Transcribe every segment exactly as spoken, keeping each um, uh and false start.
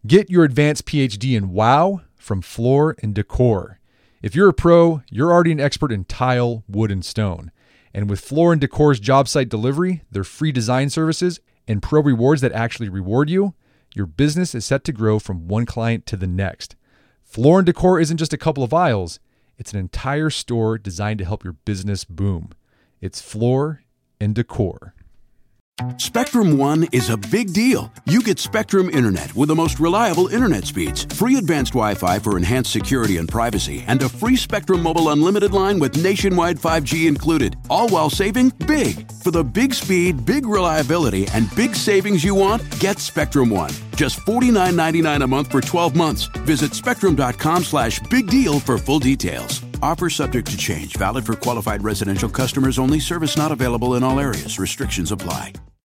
Get your advanced P H D in WOW from Floor and Decor. If you're a pro, you're already an expert in tile, wood, and stone. And with Floor and Decor's job site delivery, their free design services, and pro rewards that actually reward you, your business is set to grow from one client to the next. Floor and Decor isn't just a couple of aisles. It's an entire store designed to help your business boom. It's Floor and Decor. Spectrum One is a big deal. You get Spectrum Internet with the most reliable internet speeds, free advanced Wi-Fi for enhanced security and privacy, and a free Spectrum Mobile Unlimited line with nationwide five G included, all while saving big. For the big speed, big reliability, and big savings you want, get Spectrum One. Just forty-nine ninety-nine a month for twelve months. Visit spectrum.com slash big deal for full details. Offer subject to change. Valid for qualified residential customers only. Service not available in all areas. Restrictions apply.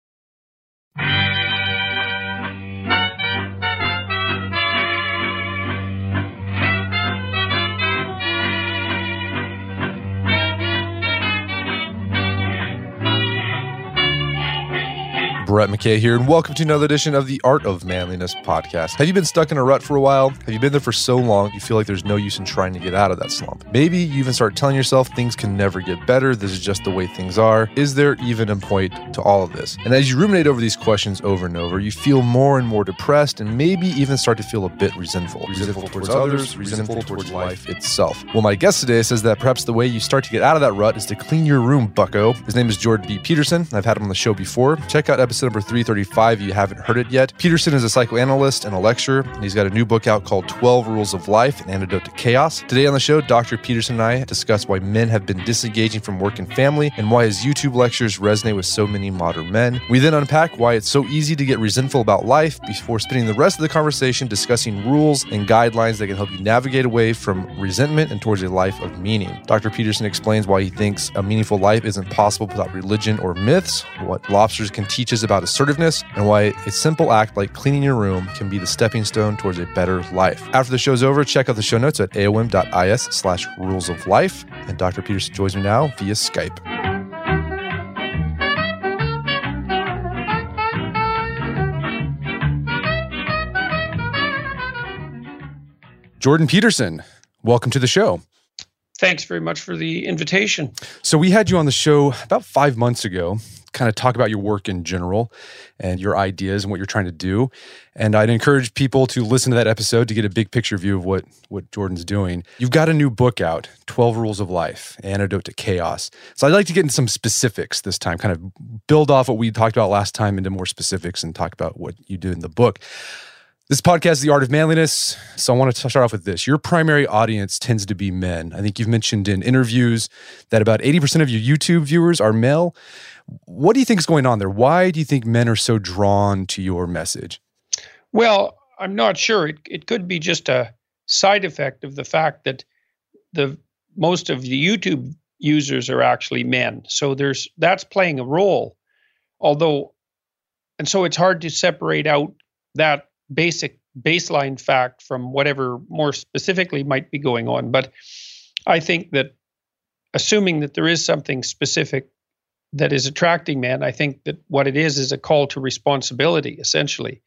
Brett McKay here, and welcome to another edition of the Art of Manliness podcast. Have you been stuck in a rut for a while? Have you been there for so long you feel like there's no use in trying to get out of that slump? Maybe you even start telling yourself things can never get better, this is just the way things are. Is there even a point to all of this? And as you ruminate over these questions over and over, you feel more and more depressed and maybe even start to feel a bit resentful. Resentful towards others, resentful towards life itself. Well, my guest today says that perhaps the way you start to get out of that rut is to clean your room, bucko. His name is Jordan B. Peterson. I've had him on the show before. Check out episode number three thirty-five if you haven't heard it yet. Peterson is a psychoanalyst and a lecturer, and he's got a new book out called twelve Rules of Life, An Antidote to Chaos. Today on the show, Doctor Peterson and I discuss why men have been disengaging from work and family and why his YouTube lectures resonate with so many modern men. We then unpack why it's so easy to get resentful about life before spending the rest of the conversation discussing rules and guidelines that can help you navigate away from resentment and towards a life of meaning. Doctor Peterson explains why he thinks a meaningful life isn't possible without religion or myths, what lobsters can teach us about assertiveness, and why a simple act like cleaning your room can be the stepping stone towards a better life. After the show's over, check out the show notes at aom.is slash rules of life. And Doctor Peterson joins me now via Skype. Jordan Peterson, welcome to the show. Thanks very much for the invitation. So we had you on the show about five months ago, kind of talk about your work in general and your ideas and what you're trying to do. And I'd encourage people to listen to that episode to get a big picture view of what, what Jordan's doing. You've got a new book out, twelve Rules of Life, Antidote to Chaos. So I'd like to get into some specifics this time, kind of build off what we talked about last time into more specifics and talk about what you do in the book. This podcast is The Art of Manliness, so I want to start off with this. Your primary audience tends to be men. I think you've mentioned in interviews that about eighty percent of your YouTube viewers are male. What do you think is going on there? Why do you think men are so drawn to your message? Well, I'm not sure. It it could be just a side effect of the fact that the most of the YouTube users are actually men. So there's that's playing a role. Although, and so it's hard to separate out that basic baseline fact from whatever more specifically might be going on. But I think that assuming that there is something specific that is attracting men, I think that what it is is a call to responsibility, essentially.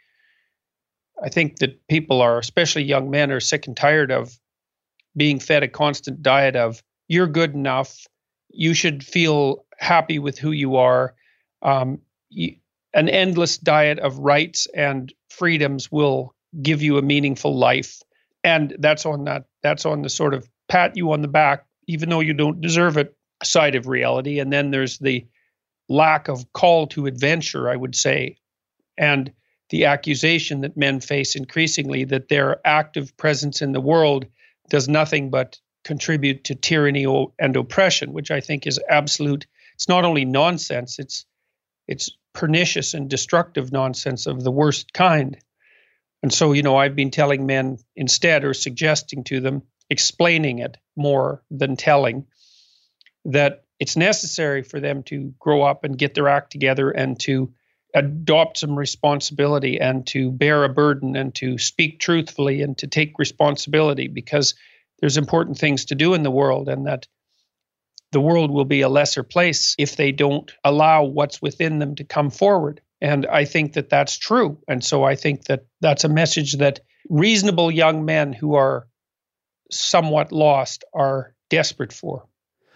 I think that people are, especially young men, are sick and tired of being fed a constant diet of, you're good enough, you should feel happy with who you are. Um, you, an endless diet of rights and freedoms will give you a meaningful life. And that's on that, that's on the sort of pat you on the back, even though you don't deserve it, side of reality. And then there's the lack of call to adventure, I would say, and the accusation that men face increasingly that their active presence in the world does nothing but contribute to tyranny and oppression, which I think is absolute. It's not only nonsense, it's it's pernicious and destructive nonsense of the worst kind. And so, you know, I've been telling men instead, or suggesting to them, explaining it more than telling, that it's necessary for them to grow up and get their act together and to adopt some responsibility and to bear a burden and to speak truthfully and to take responsibility, because there's important things to do in the world, and that the world will be a lesser place if they don't allow what's within them to come forward. And I think that that's true. And so I think that that's a message that reasonable young men who are somewhat lost are desperate for.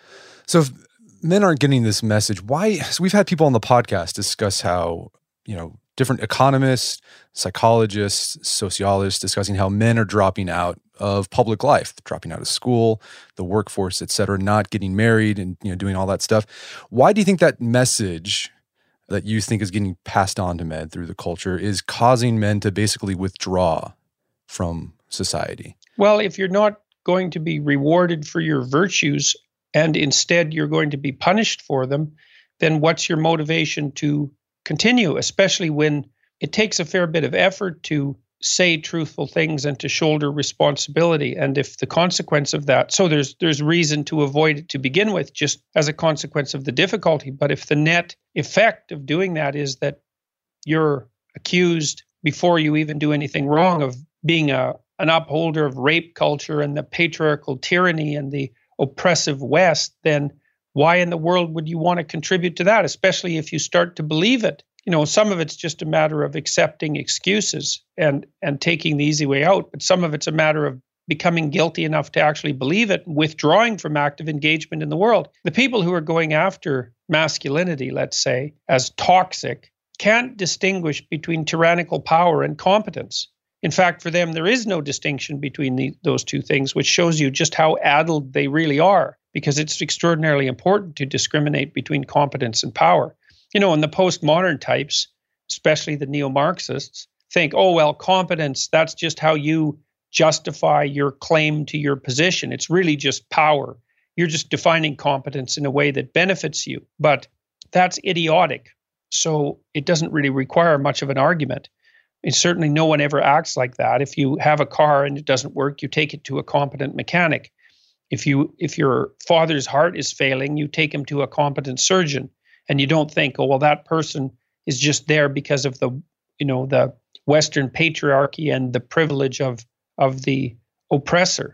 So if men aren't getting this message, why? So we've had people on the podcast discuss how, you know, different economists, psychologists, sociologists discussing how men are dropping out of public life, dropping out of school, the workforce, et cetera, not getting married and, you know, doing all that stuff. Why do you think that message that you think is getting passed on to men through the culture is causing men to basically withdraw from society? Well, if you're not going to be rewarded for your virtues and instead you're going to be punished for them, then what's your motivation to continue, especially when it takes a fair bit of effort to say truthful things and to shoulder responsibility. And if the consequence of that, so there's there's reason to avoid it to begin with, just as a consequence of the difficulty. But if the net effect of doing that is that you're accused before you even do anything wrong of being a an upholder of rape culture and the patriarchal tyranny and the oppressive West, then why in the world would you want to contribute to that, especially if you start to believe it? You know, some of it's just a matter of accepting excuses and and taking the easy way out, but some of it's a matter of becoming guilty enough to actually believe it and withdrawing from active engagement in the world. The people who are going after masculinity, let's say, as toxic, can't distinguish between tyrannical power and competence. In fact, for them, there is no distinction between the, those two things, which shows you just how addled they really are, because it's extraordinarily important to discriminate between competence and power. You know, and the postmodern types, especially the neo-Marxists, think, oh, well, competence, that's just how you justify your claim to your position. It's really just power. You're just defining competence in a way that benefits you. But that's idiotic. So it doesn't really require much of an argument. And certainly no one ever acts like that. If you have a car and it doesn't work, you take it to a competent mechanic. If you if your father's heart is failing, you take him to a competent surgeon. And you don't think, oh, well, that person is just there because of the, you know, the Western patriarchy and the privilege of, of the oppressor.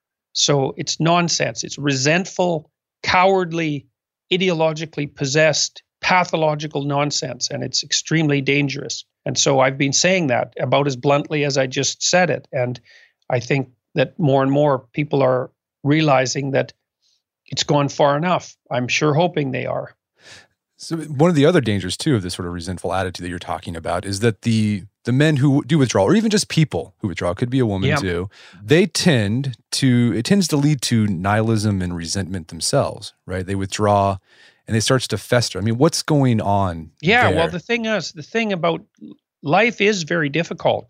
So it's nonsense. It's resentful, cowardly, ideologically possessed, pathological nonsense. And it's extremely dangerous. And so I've been saying that about as bluntly as I just said it. And I think that more and more people are realizing that it's gone far enough. I'm sure hoping they are. So one of the other dangers, too, of this sort of resentful attitude that you're talking about is that the the men who do withdraw, or even just people who withdraw, could be a woman, yeah. too, they tend to, it tends to lead to nihilism and resentment themselves, right? They withdraw and it starts to fester. I mean, what's going on Yeah, there? well, the thing is, the thing about life is very difficult.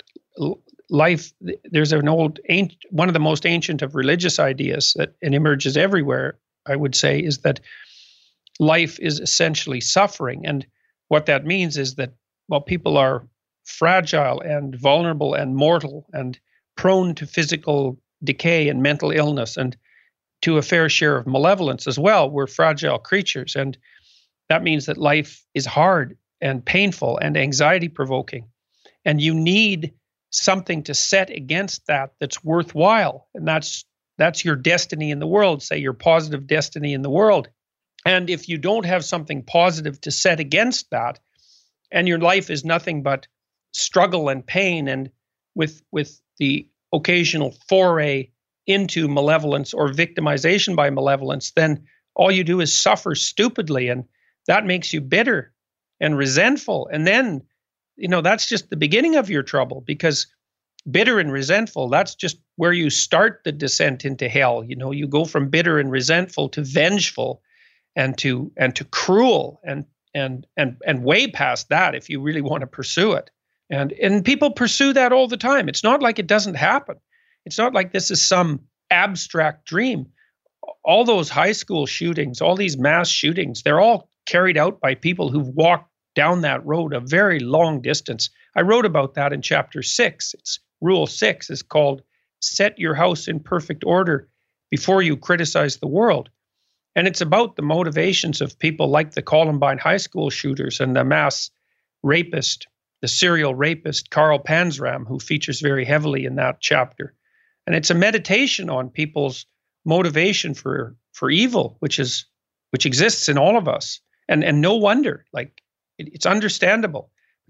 Life, there's an old, one of the most ancient of religious ideas that and emerges everywhere, I would say, is that life is essentially suffering. And what that means is that, well, people are fragile and vulnerable and mortal and prone to physical decay and mental illness and to a fair share of malevolence as well. We're fragile creatures. And that means that life is hard and painful and anxiety provoking. And you need something to set against that that's worthwhile. And that's that's your destiny in the world, say your positive destiny in the world. And if you don't have something positive to set against that, and your life is nothing but struggle and pain, and with with the occasional foray into malevolence or victimization by malevolence, then all you do is suffer stupidly, and that makes you bitter and resentful. And then, you know, that's just the beginning of your trouble, because bitter and resentful, that's just where you start the descent into hell. You know, you go from bitter and resentful to vengeful, and to and to cruel, and and and and way past that if you really want to pursue it. And and people pursue that all the time. It's not like it doesn't happen. It's not like this is some abstract dream. All those high school shootings, all these mass shootings, they're all carried out by people who've walked down that road a very long distance. I wrote about that in chapter six. It's rule six is called "Set your house in perfect order before you criticize the world." And it's about the motivations of people like the Columbine high school shooters and the mass rapist, the serial rapist, Carl Panzram, who features very heavily in that chapter. And it's a meditation on people's motivation for, for evil, which is which exists in all of us. And and no wonder, like it, it's understandable.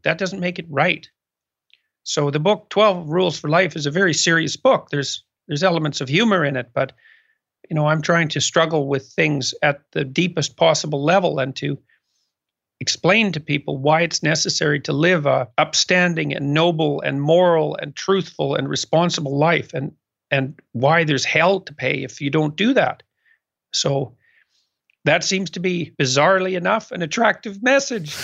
that doesn't make it right. So the book twelve Rules for Life is a very serious book. There's there's elements of humor in it, but you know, I'm trying to struggle with things at the deepest possible level and to explain to people why it's necessary to live a upstanding and noble and moral and truthful and responsible life, and and why there's hell to pay if you don't do that. So that seems to be, bizarrely enough, an attractive message.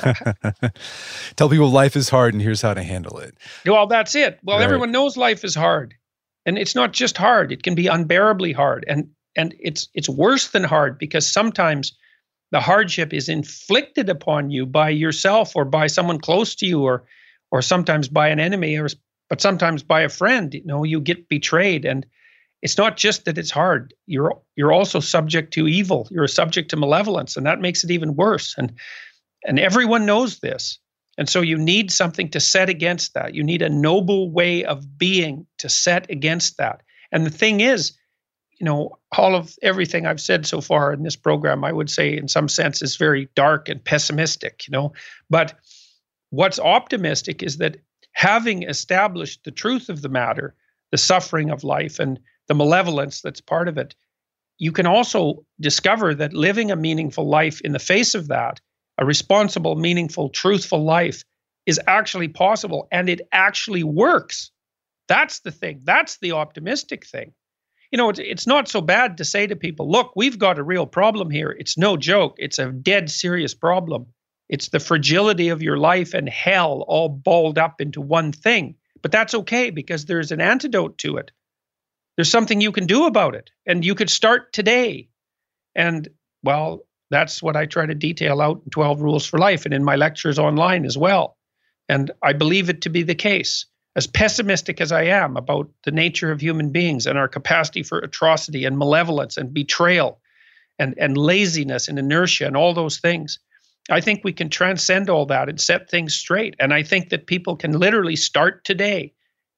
Tell people life is hard and here's how to handle it. Well, that's it. Well, Right. everyone knows life is hard. And it's not just hard. It can be unbearably hard. And and it's it's worse than hard, because sometimes the hardship is inflicted upon you by yourself or by someone close to you, or or sometimes by an enemy, or but sometimes by a friend. You know, you get betrayed, and it's not just that it's hard. You're you're also subject to evil. You're subject to malevolence, and that makes it even worse. And and everyone knows this. And so you need something to set against that. You need a noble way of being to set against that. And the thing is, you know, all of everything I've said so far in this program, I would say in some sense is very dark and pessimistic, you know. But what's optimistic is that having established the truth of the matter, the suffering of life and the malevolence that's part of it, you can also discover that living a meaningful life in the face of that, a responsible, meaningful, truthful life, is actually possible, and it actually works. That's the thing. That's the optimistic thing. You know, it's, it's not so bad to say to people, look, we've got a real problem here. It's no joke. It's a dead serious problem. It's the fragility of your life and hell all balled up into one thing. But that's okay, because there's an antidote to it. There's something you can do about it, and you could start today. And, well, that's what I try to detail out in twelve Rules for Life and in my lectures online as well. And I believe it to be the case. As pessimistic as I am about the nature of human beings and our capacity for atrocity and malevolence and betrayal and, and laziness and inertia and all those things, I think we can transcend all that and set things straight. And I think that people can literally start today.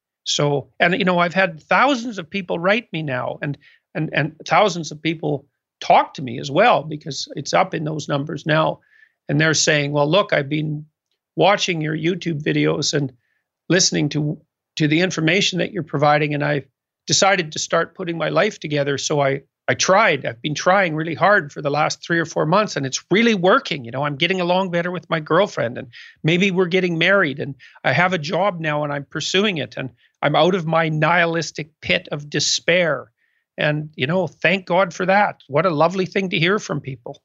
So, and you know, I've had thousands of people write me now, and and and thousands of people talk to me as well, because it's up in those numbers now. And they're saying, well, look, I've been watching your YouTube videos and listening to to the information that you're providing, and I've decided to start putting my life together. So I I tried. I've been trying really hard for the last three or four months, and it's really working. You know, I'm getting along better with my girlfriend, and maybe we're getting married, and I have a job now, and I'm pursuing it, and I'm out of my nihilistic pit of despair. And, you know, thank God for that. What a lovely thing to hear from people.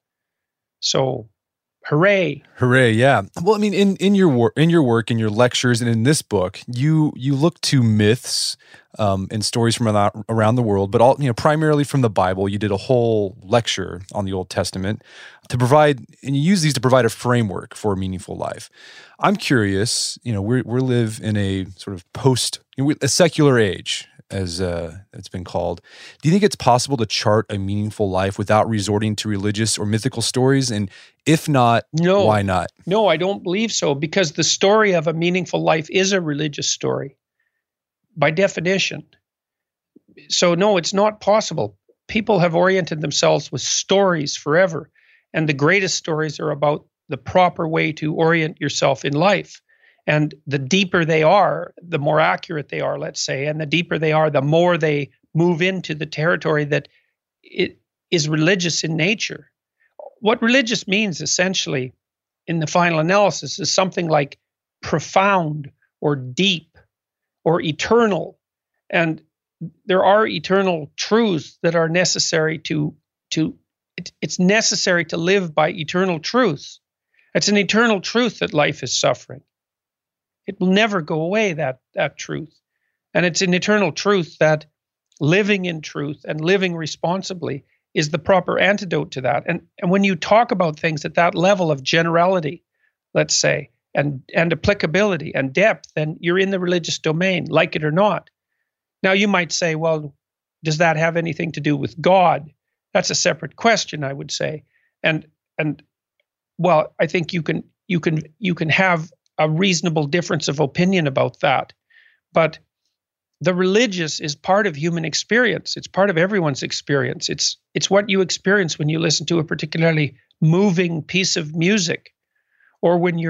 So, hooray. Hooray, yeah. Well, I mean, in, in your work, in your work, in your lectures, and in this book, you you look to myths um, and stories from around, around the world, but all you know, primarily from the Bible. You did a whole lecture on the Old Testament to provide, and you use these to provide a framework for a meaningful life. I'm curious. You know, we we live in a sort of post, you know, a secular age, as uh, it's been called. Do you think it's possible to chart a meaningful life without resorting to religious or mythical stories? And if not, no, why not? No, I don't believe so, because the story of a meaningful life is a religious story by definition. So no, it's not possible. People have oriented themselves with stories forever, and the greatest stories are about the proper way to orient yourself in life. And the deeper they are, the more accurate they are, let's say, and the deeper they are, the more they move into the territory that it is religious in nature. What religious means, essentially, in the final analysis, is something like profound or deep or eternal. And there are eternal truths that are necessary to, to it, it's necessary to live by eternal truths. It's an eternal truth that life is suffering. It will never go away, that, that truth. And it's an eternal truth that living in truth and living responsibly is the proper antidote to that. And, and when you talk about things at that level of generality, let's say, and, and applicability and depth, then you're in the religious domain, like it or not. Now, you might say, well, does that have anything to do with God? That's a separate question, I would say. And, and well, I think you can, you can, you can have a reasonable difference of opinion about that. But the religious is part of human experience. It's part of everyone's experience. It's it's what you experience when you listen to a particularly moving piece of music, or when you're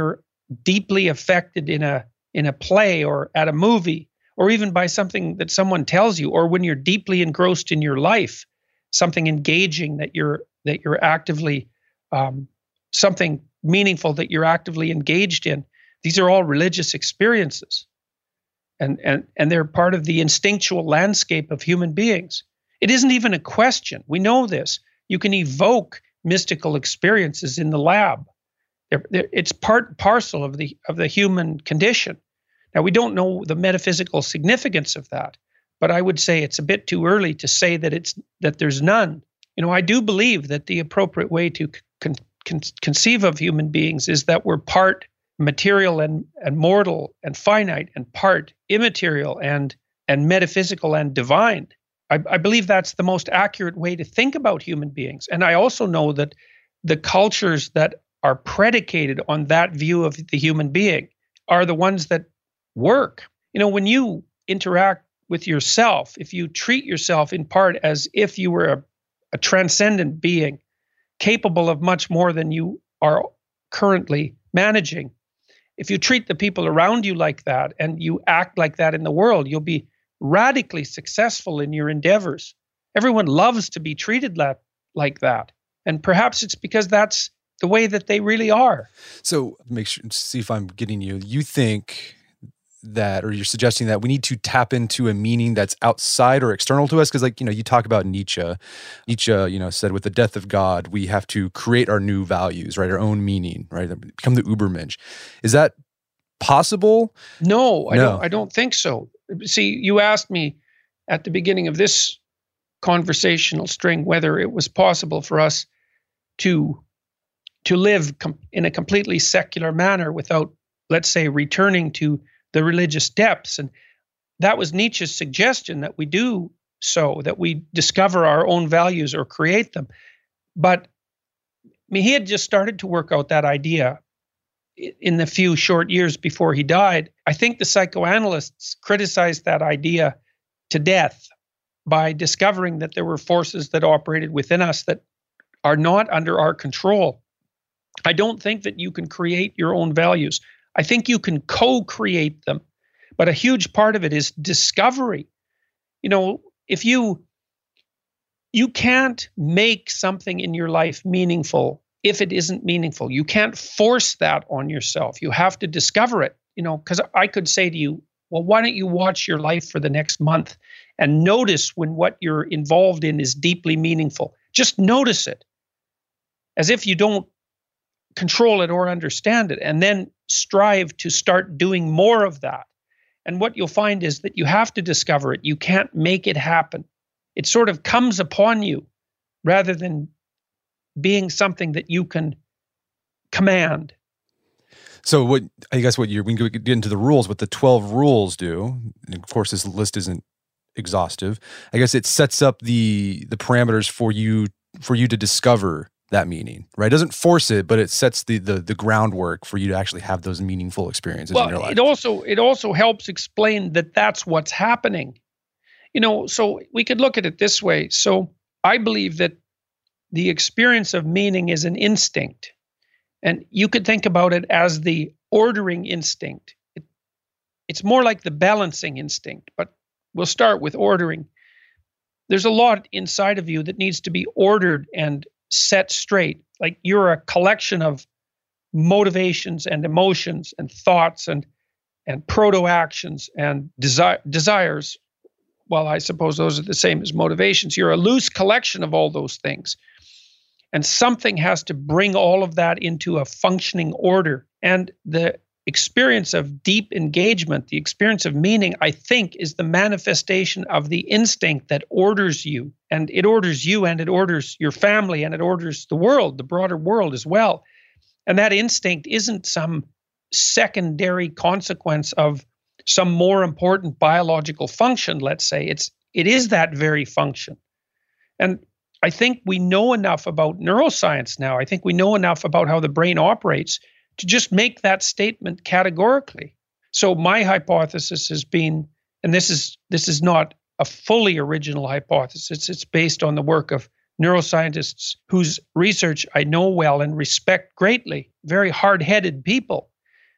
deeply affected in a in a play or at a movie, or even by something that someone tells you, or when you're deeply engrossed in your life, something engaging that you're that you're actively, um, something meaningful that you're actively engaged in. These are all religious experiences, and and and they're part of the instinctual landscape of human beings. It isn't even a question. We know this. You can evoke mystical experiences in the lab. They're, they're, it's part and parcel of the of the human condition. Now, we don't know the metaphysical significance of that, but I would say it's a bit too early to say that it's that there's none. You know, I do believe that the appropriate way to con, con, conceive of human beings is that we're part material and, and mortal and finite, and part immaterial and and metaphysical and divine. I, I believe that's the most accurate way to think about human beings. And I also know that the cultures that are predicated on that view of the human being are the ones that work. You know, when you interact with yourself, if you treat yourself in part as if you were a, a transcendent being, capable of much more than you are currently managing, if you treat the people around you like that and you act like that in the world, you'll be radically successful in your endeavors. Everyone loves to be treated like, like that. And perhaps it's because that's the way that they really are. So make sure, see if I'm getting you. You think that, or you're suggesting that we need to tap into a meaning that's outside or external to us? Because, like, you know, you talk about Nietzsche. Nietzsche, you know, said with the death of God, we have to create our new values, right? Our own meaning, right? Become the Übermensch. Is that possible? No, I no. don't. I don't think so. See, you asked me at the beginning of this conversational string whether it was possible for us to to live com- in a completely secular manner without, let's say, returning to the religious depths. And that was Nietzsche's suggestion, that we do so, that we discover our own values or create them. But I mean, he had just started to work out that idea in the few short years before he died. I think the psychoanalysts criticized that idea to death by discovering that there were forces that operated within us that are not under our control. I don't think that you can create your own values. I think you can co-create them, but a huge part of it is discovery. You know, if you you can't make something in your life meaningful if it isn't meaningful. You can't force that on yourself. You have to discover it. You know, because I could say to you, well, why don't you watch your life for the next month and notice when what you're involved in is deeply meaningful. Just notice it, as if you don't control it or understand it, and then strive to start doing more of that. And what you'll find is that you have to discover it. You can't make it happen. It sort of comes upon you rather than being something that you can command. So what, I guess what you're, we can get into the rules, what the twelve rules do, and of course this list isn't exhaustive. I guess it sets up the the parameters for you for you to discover that meaning, right? It doesn't force it, but it sets the the the groundwork for you to actually have those meaningful experiences well, in your life. It also it also helps explain that that's what's happening. You know, so we could look at it this way. So I believe that the experience of meaning is an instinct. And you could think about it as the ordering instinct. It, it's more like the balancing instinct, but we'll start with ordering. There's a lot inside of you that needs to be ordered and set straight. Like you're a collection of motivations and emotions and thoughts and and proto-actions and desi- desires. Well, I suppose those are the same as motivations. You're a loose collection of all those things. And something has to bring all of that into a functioning order. And the experience of deep engagement, the experience of meaning, I think, is the manifestation of the instinct that orders you. And it orders you, and it orders your family, and it orders the world, the broader world as well. And that instinct isn't some secondary consequence of some more important biological function, let's say. It's it is that very function. And I think we know enough about neuroscience now. I think we know enough about how the brain operates to just make that statement categorically. So my hypothesis has been, and this is this is not a fully original hypothesis, it's based on the work of neuroscientists whose research I know well and respect greatly, very hard-headed people.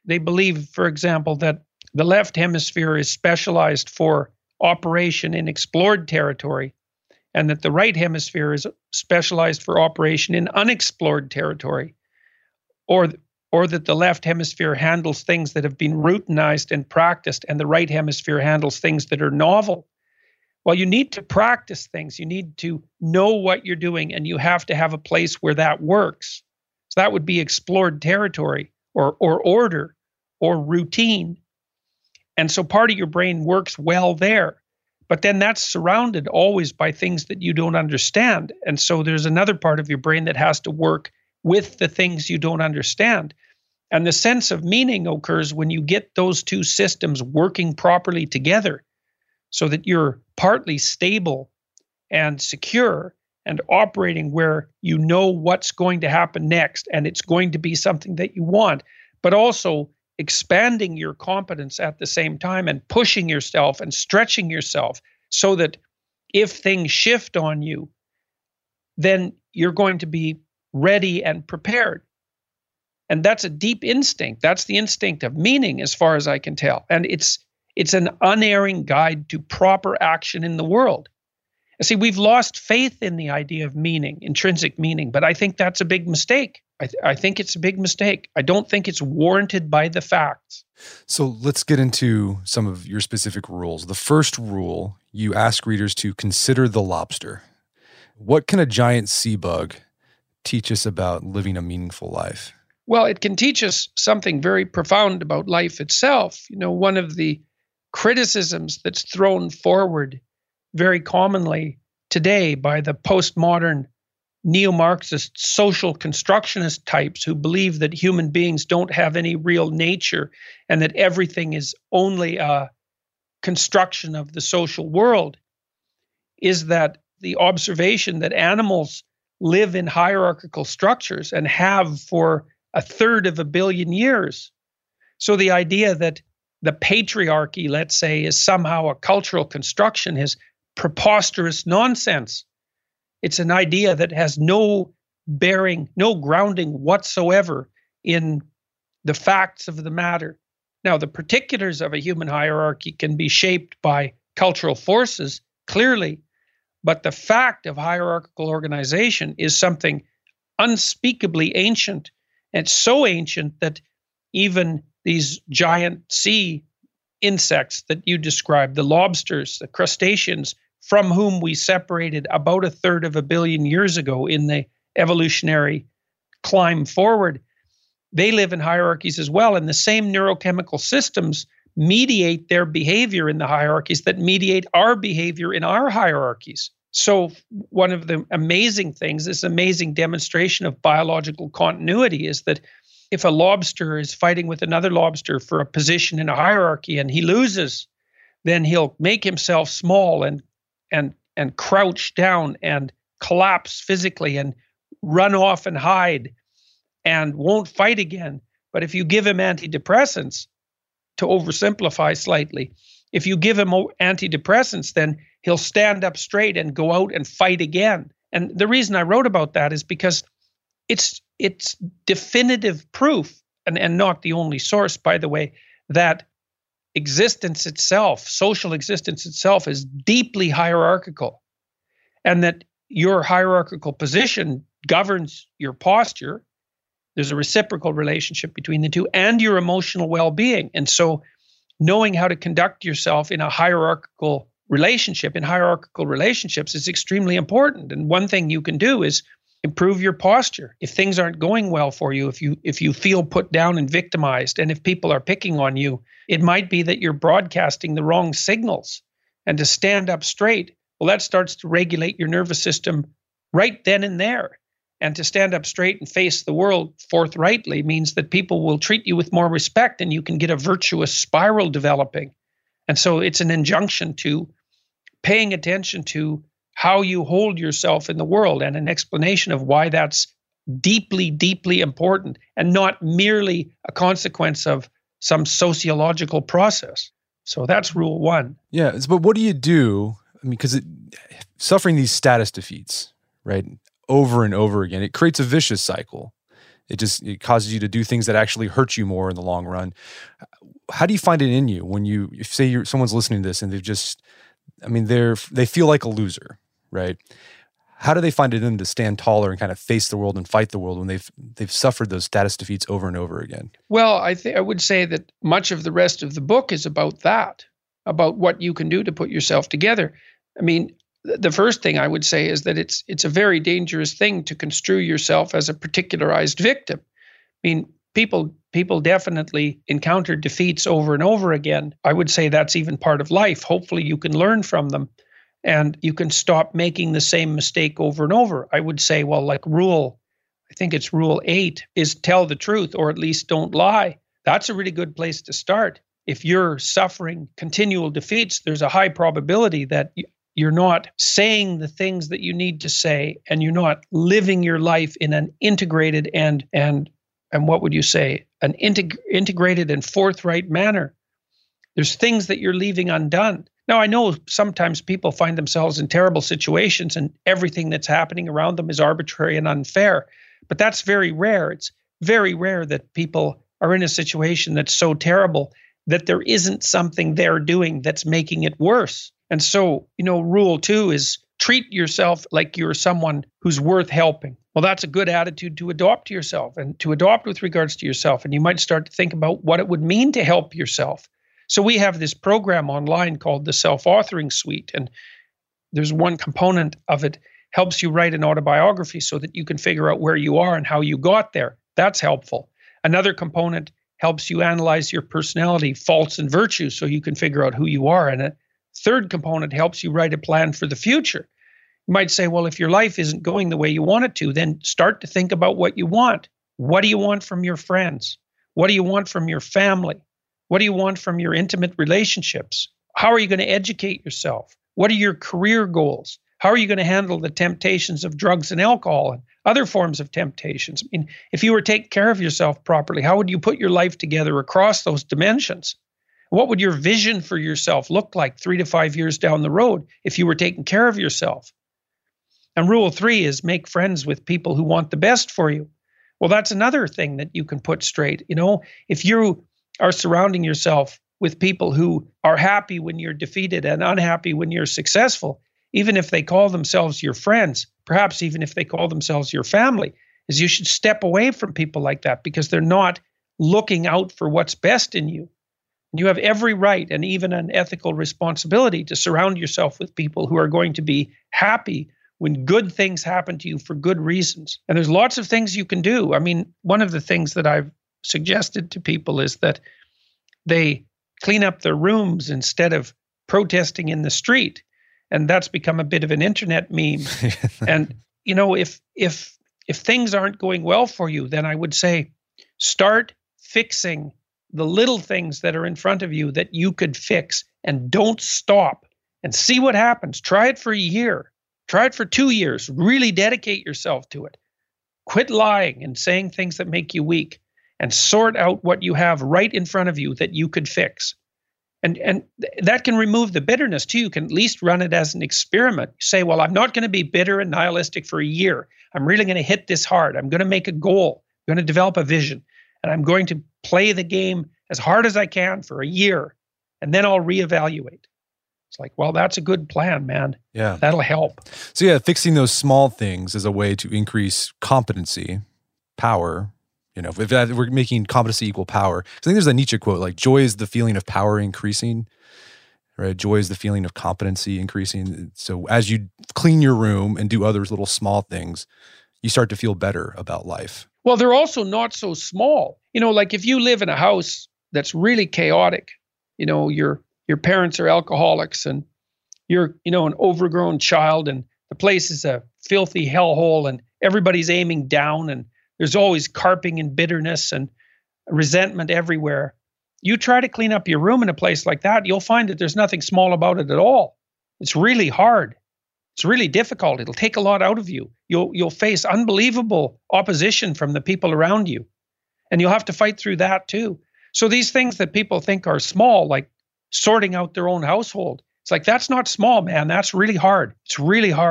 They believe, for example, that the left hemisphere is specialized for operation in explored territory, and that the right hemisphere is specialized for operation in unexplored territory, or, or that the left hemisphere handles things that have been routinized and practiced, and the right hemisphere handles things that are novel. Well, you need to practice things. You need to know what you're doing, and you have to have a place where that works. So that would be explored territory or, or order or routine. And so part of your brain works well there. But then that's surrounded always by things that you don't understand. And so there's another part of your brain that has to work with the things you don't understand. And the sense of meaning occurs when you get those two systems working properly together, so that you're partly stable and secure and operating where you know what's going to happen next, and it's going to be something that you want, but also expanding your competence at the same time and pushing yourself and stretching yourself so that if things shift on you, then you're going to be ready and prepared. And that's a deep instinct. That's the instinct of meaning, as far as I can tell. And it's it's an unerring guide to proper action in the world. See, we've lost faith in the idea of meaning, intrinsic meaning, but I think that's a big mistake. I, th- I think it's a big mistake. I don't think it's warranted by the facts. So let's get into some of your specific rules. The first rule, you ask readers to consider the lobster. What can a giant sea bug teach us about living a meaningful life? Well, it can teach us something very profound about life itself. You know, one of the criticisms that's thrown forward very commonly today by the postmodern neo-Marxist social constructionist types who believe that human beings don't have any real nature and that everything is only a construction of the social world is that the observation that animals live in hierarchical structures and have for a third of a billion years. So the idea that the patriarchy, let's say, is somehow a cultural construction is preposterous nonsense. It's an idea that has no bearing, no grounding whatsoever in the facts of the matter. Now, the particulars of a human hierarchy can be shaped by cultural forces, clearly, but the fact of hierarchical organization is something unspeakably ancient. It's so ancient that even these giant sea insects that you described, the lobsters, the crustaceans, from whom we separated about a third of a billion years ago in the evolutionary climb forward, they live in hierarchies as well. And the same neurochemical systems mediate their behavior in the hierarchies that mediate our behavior in our hierarchies. So one of the amazing things, this amazing demonstration of biological continuity, is that if a lobster is fighting with another lobster for a position in a hierarchy and he loses, then he'll make himself small and and and crouch down and collapse physically and run off and hide and won't fight again. But if you give him antidepressants, to oversimplify slightly, if you give him antidepressants, then he'll stand up straight and go out and fight again. And the reason I wrote about that is because it's it's definitive proof, and, and not the only source, by the way, that existence itself, social existence itself, is deeply hierarchical, and that your hierarchical position governs your posture. There's a reciprocal relationship between the two, and your emotional well-being. And so knowing how to conduct yourself in a hierarchical relationship, in hierarchical relationships, is extremely important. And one thing you can do is improve your posture. If things aren't going well for you, if you if you feel put down and victimized, and if people are picking on you, it might be that you're broadcasting the wrong signals. And to stand up straight, well, that starts to regulate your nervous system right then and there. And to stand up straight and face the world forthrightly means that people will treat you with more respect, and you can get a virtuous spiral developing. And so it's an injunction to paying attention to how you hold yourself in the world, and an explanation of why that's deeply, deeply important and not merely a consequence of some sociological process. So that's rule one. Yeah, but what do you do? I mean, because suffering these status defeats, right, over and over again, it creates a vicious cycle. It just it causes you to do things that actually hurt you more in the long run. How do you find it in you when you if say you're someone's listening to this and they've just, I mean, they're they feel like a loser, right? How do they find it in them to stand taller and kind of face the world and fight the world when they've they've suffered those status defeats over and over again? Well, I think I would say that much of the rest of the book is about that, about what you can do to put yourself together. I mean, the first thing I would say is that it's it's a very dangerous thing to construe yourself as a particularized victim. I mean, people people definitely encounter defeats over and over again. I would say that's even part of life. Hopefully you can learn from them and you can stop making the same mistake over and over. I would say, well, like rule, I think it's rule eight, is tell the truth, or at least don't lie. That's a really good place to start. If you're suffering continual defeats, there's a high probability that you're not saying the things that you need to say, and you're not living your life in an integrated and and and what would you say, an integ- integrated and forthright manner. There's things that you're leaving undone. Now, I know sometimes people find themselves in terrible situations and everything that's happening around them is arbitrary and unfair, but that's very rare. It's very rare that people are in a situation that's so terrible that there isn't something they're doing that's making it worse. And so, you know, rule two is treat yourself like you're someone who's worth helping. Well, that's a good attitude to adopt to yourself and to adopt with regards to yourself. And you might start to think about what it would mean to help yourself. So we have this program online called the Self-Authoring Suite. And there's one component of it helps you write an autobiography so that you can figure out where you are and how you got there. That's helpful. Another component helps you analyze your personality, faults and virtues, so you can figure out who you are. And a third component helps you write a plan for the future. You might say, well, if your life isn't going the way you want it to, then start to think about what you want. What do you want from your friends? What do you want from your family? What do you want from your intimate relationships? How are you going to educate yourself? What are your career goals? How are you going to handle the temptations of drugs and alcohol and other forms of temptations? I mean, if you were taking care of yourself properly, how would you put your life together across those dimensions? What would your vision for yourself look like three to five years down the road if you were taking care of yourself? And rule three is make friends with people who want the best for you. Well, that's another thing that you can put straight. You know, if you are surrounding yourself with people who are happy when you're defeated and unhappy when you're successful, even if they call themselves your friends, perhaps even if they call themselves your family, is you should step away from people like that because they're not looking out for what's best in you. And you have every right and even an ethical responsibility to surround yourself with people who are going to be happy when good things happen to you for good reasons. And there's lots of things you can do. I mean, one of the things that I've suggested to people is that they clean up their rooms instead of protesting in the street. And that's become a bit of an internet meme. And, you know, if if if things aren't going well for you, then I would say start fixing the little things that are in front of you that you could fix, and don't stop and see what happens. Try it for a year. Try it for two years. Really dedicate yourself to it. Quit lying and saying things that make you weak, and sort out what you have right in front of you that you could fix. And, and that can remove the bitterness too. You can at least run it as an experiment. You say, well, I'm not going to be bitter and nihilistic for a year. I'm really going to hit this hard. I'm going to make a goal. I'm going to develop a vision. And I'm going to play the game as hard as I can for a year. And then I'll reevaluate. It's like, well, that's a good plan, man. Yeah. That'll help. So yeah, fixing those small things is a way to increase competency, power. You know, if, that, if we're making competency equal power. I think there's a Nietzsche quote, like joy is the feeling of power increasing, right? Joy is the feeling of competency increasing. So as you clean your room and do other little small things, you start to feel better about life. Well, they're also not so small. You know, like if you live in a house that's really chaotic, you know, your your parents are alcoholics and you're, you know, an overgrown child and the place is a filthy hellhole and everybody's aiming down and there's always carping and bitterness and resentment everywhere. You try to clean up your room in a place like that, you'll find that there's nothing small about it at all. It's really hard. It's really difficult. It'll take a lot out of you. You'll you'll face unbelievable opposition from the people around you. And you'll have to fight through that too. So these things that people think are small, like sorting out their own household, it's like, that's not small, man. That's really hard. It's really hard.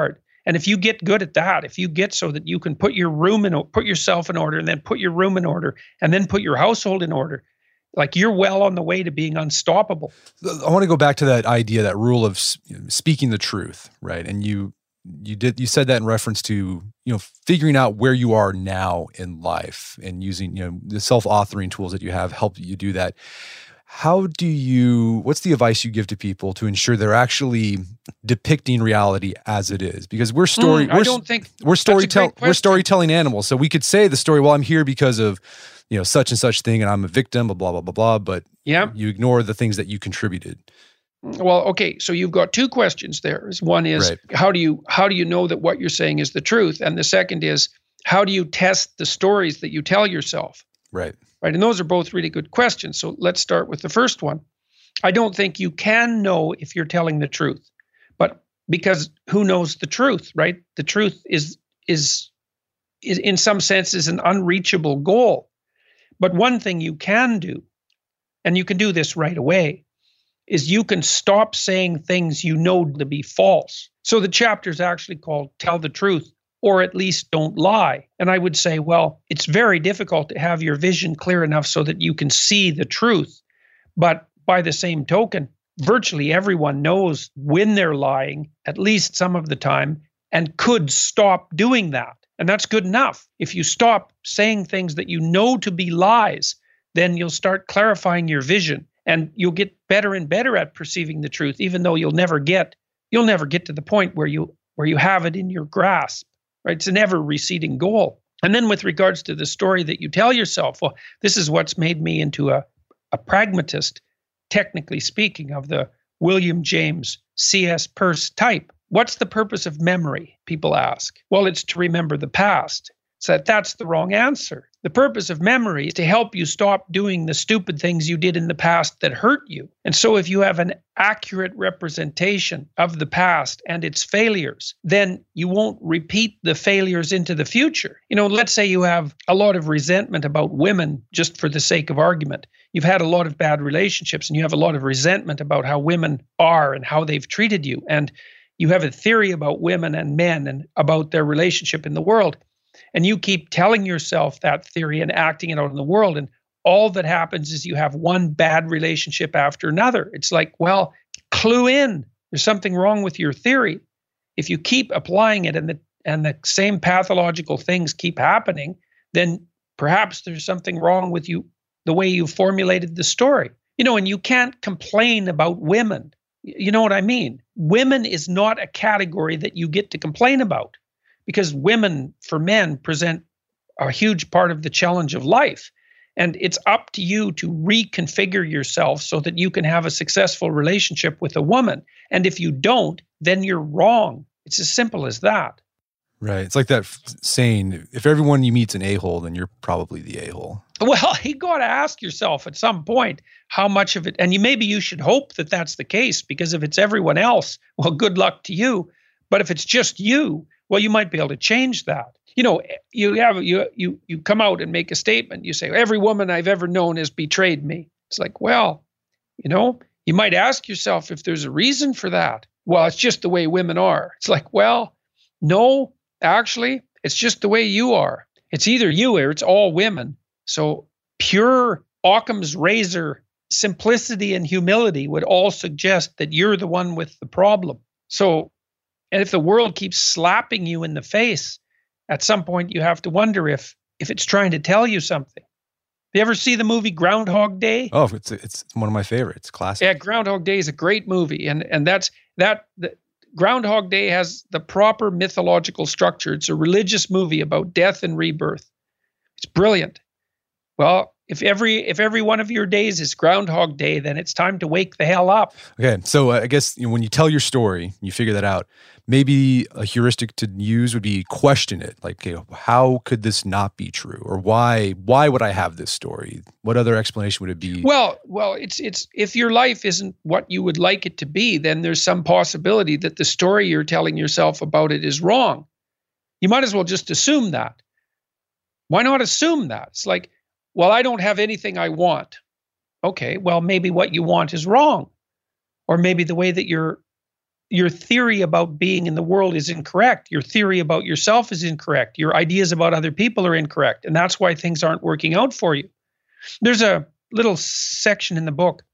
And if you get good at that, if you get so that you can put your room in, put yourself in order, and then put your room in order, and then put your household in order, like you're well on the way to being unstoppable. I want to go back to that idea, that rule of speaking the truth, right? And you you did you said that in reference to, you know, figuring out where you are now in life and using, you know, the self-authoring tools that you have help you do that. How do you, what's the advice you give to people to ensure they're actually depicting reality as it is? Because we're story, mm, we're, I don't think we're storytelling, we're storytelling animals. So we could say the story, well, I'm here because of, you know, such and such thing, and I'm a victim, blah, blah, blah, blah, blah. But yeah. you ignore the things that you contributed. Well, okay, so you've got two questions there. One is, right. how do you how do you know that what you're saying is the truth? And the second is, how do you test the stories that you tell yourself? Right. Right. And those are both really good questions. So let's start with the first one. I don't think you can know if you're telling the truth, but because who knows the truth, right? The truth is is is in some sense is an unreachable goal. But one thing you can do, and you can do this right away, is you can stop saying things you know to be false. So the chapter is actually called Tell the Truth, or at least Don't Lie. And I would say, well, it's very difficult to have your vision clear enough so that you can see the truth. But by the same token, virtually everyone knows when they're lying, at least some of the time, and could stop doing that. And that's good enough. If you stop saying things that you know to be lies, then you'll start clarifying your vision. And you'll get better and better at perceiving the truth, even though you'll never get you'll never get to the point where you where you have it in your grasp. Right? It's an ever receding goal. And then with regards to the story that you tell yourself, well, this is what's made me into a, a pragmatist, technically speaking, of the William James C S Peirce type. What's the purpose of memory? People ask. Well, it's to remember the past. So that's the wrong answer. The purpose of memory is to help you stop doing the stupid things you did in the past that hurt you. And so if you have an accurate representation of the past and its failures, then you won't repeat the failures into the future. You know, let's say you have a lot of resentment about women, just for the sake of argument. You've had a lot of bad relationships and you have a lot of resentment about how women are and how they've treated you. And you have a theory about women and men and about their relationship in the world. And you keep telling yourself that theory and acting it out in the world. And all that happens is you have one bad relationship after another. It's like, well, clue in. There's something wrong with your theory. If you keep applying it and the and the same pathological things keep happening, then perhaps there's something wrong with you, the way you formulated the story. You know, and you can't complain about women. You know what I mean? Women is not a category that you get to complain about. Because women, for men, present a huge part of the challenge of life. And it's up to you to reconfigure yourself so that you can have a successful relationship with a woman. And if you don't, then you're wrong. It's as simple as that. Right. It's like that f- saying, if everyone you meet's an a-hole, then you're probably the a-hole. Well, you got to ask yourself at some point how much of it, and you maybe you should hope that that's the case, because if it's everyone else, well, good luck to you. But if it's just you, well, you might be able to change that. You know, you have you you you come out and make a statement. You say, every woman I've ever known has betrayed me. It's like, well, you know, you might ask yourself if there's a reason for that. Well, it's just the way women are. It's like, well, no, actually, it's just the way you are. It's either you or it's all women. So pure Occam's razor simplicity and humility would all suggest that you're the one with the problem. So, and if the world keeps slapping you in the face, at some point you have to wonder if if it's trying to tell you something. You ever see the movie Groundhog Day? Oh, it's it's one of my favorites. Classic. Yeah, Groundhog Day is a great movie, and and that's that. The, Groundhog Day has the proper mythological structure. It's a religious movie about death and rebirth. It's brilliant. Well, if every if every one of your days is Groundhog Day, then it's time to wake the hell up. Okay, so uh, I guess you know, when you tell your story, you figure that out. Maybe a heuristic to use would be question it. Like, you know, how could this not be true, or why? Why would I have this story? What other explanation would it be? Well, well, it's it's if your life isn't what you would like it to be, then there's some possibility that the story you're telling yourself about it is wrong. You might as well just assume that. Why not assume that? It's like, well, I don't have anything I want. Okay, well, maybe what you want is wrong. Or maybe the way that you're your theory about being in the world is incorrect. Your theory about yourself is incorrect. Your ideas about other people are incorrect. And that's why things aren't working out for you. There's a little section in the book.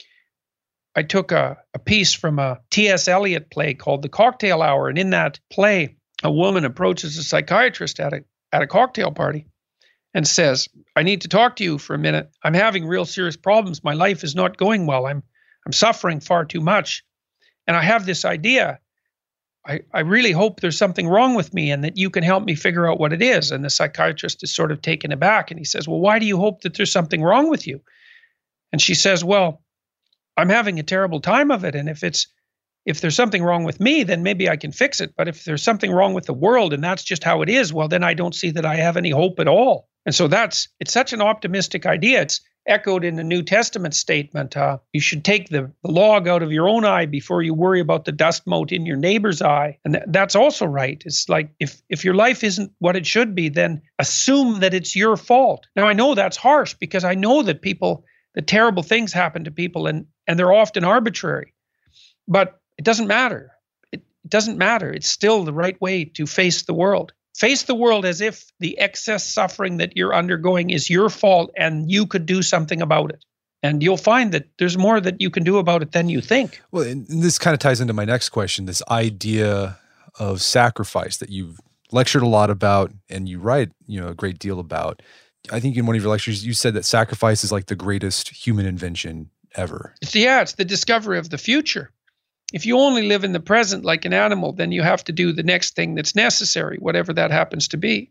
I took a, a piece from a T S Eliot play called The Cocktail Hour. And in that play, a woman approaches a psychiatrist at a, at a cocktail party and says, I need to talk to you for a minute. I'm having real serious problems. My life is not going well. I'm I'm suffering far too much. And I have this idea. I, I really hope there's something wrong with me and that you can help me figure out what it is. And the psychiatrist is sort of taken aback and he says, well, why do you hope that there's something wrong with you? And she says, well, I'm having a terrible time of it. And if it's if there's something wrong with me, then maybe I can fix it. But if there's something wrong with the world and that's just how it is, well, then I don't see that I have any hope at all. And so that's, it's such an optimistic idea. It's echoed in the New Testament statement. Uh, you should take the, the log out of your own eye before you worry about the dust mote in your neighbor's eye. And th- that's also right. It's like, if, if your life isn't what it should be, then assume that it's your fault. Now, I know that's harsh because I know that people, that terrible things happen to people and, and they're often arbitrary. But it doesn't matter. It, it doesn't matter. It's still the right way to face the world. Face the world as if the excess suffering that you're undergoing is your fault and you could do something about it. And you'll find that there's more that you can do about it than you think. Well, and this kind of ties into my next question, this idea of sacrifice that you've lectured a lot about and you write, you know, a great deal about. I think in one of your lectures, you said that sacrifice is like the greatest human invention ever. It's, yeah, it's the discovery of the future. If you only live in the present like an animal, then you have to do the next thing that's necessary, whatever that happens to be.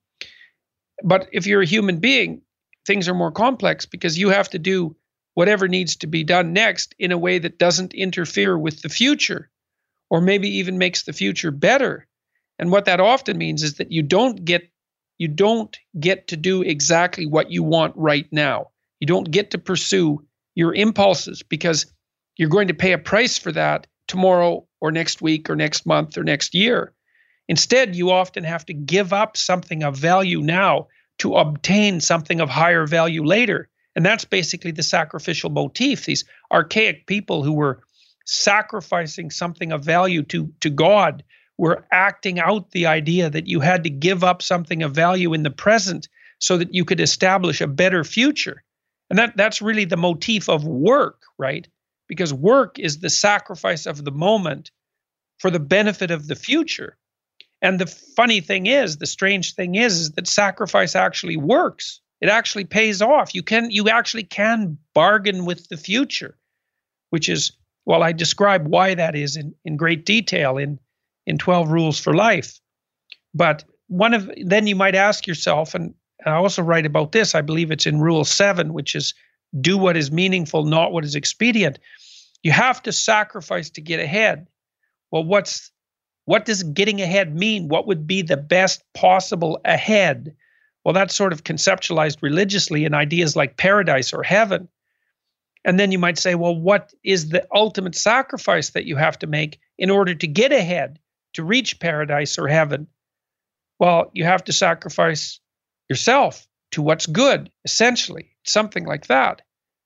But if you're a human being, things are more complex because you have to do whatever needs to be done next in a way that doesn't interfere with the future, or maybe even makes the future better. And what that often means is that you don't get you don't get to do exactly what you want right now. You don't get to pursue your impulses because you're going to pay a price for that tomorrow or next week or next month or next year. Instead, you often have to give up something of value now to obtain something of higher value later. And that's basically the sacrificial motif. These archaic people who were sacrificing something of value to, to God were acting out the idea that you had to give up something of value in the present so that you could establish a better future. And that, that's really the motif of work, right? Because work is the sacrifice of the moment for the benefit of the future. And the funny thing is, the strange thing is, is that sacrifice actually works. It actually pays off. You can, you actually can bargain with the future, which is, well, I describe why that is in, in great detail in, in twelve Rules for Life. But one of, then you might ask yourself, and I also write about this, I believe it's in Rule seven, which is do what is meaningful, not what is expedient. You have to sacrifice to get ahead. Well, what's what does getting ahead mean? What would be the best possible ahead? Well, that's sort of conceptualized religiously in ideas like paradise or heaven. And then you might say, well, what is the ultimate sacrifice that you have to make in order to get ahead, to reach paradise or heaven? Well, you have to sacrifice yourself to what's good, essentially, something like that.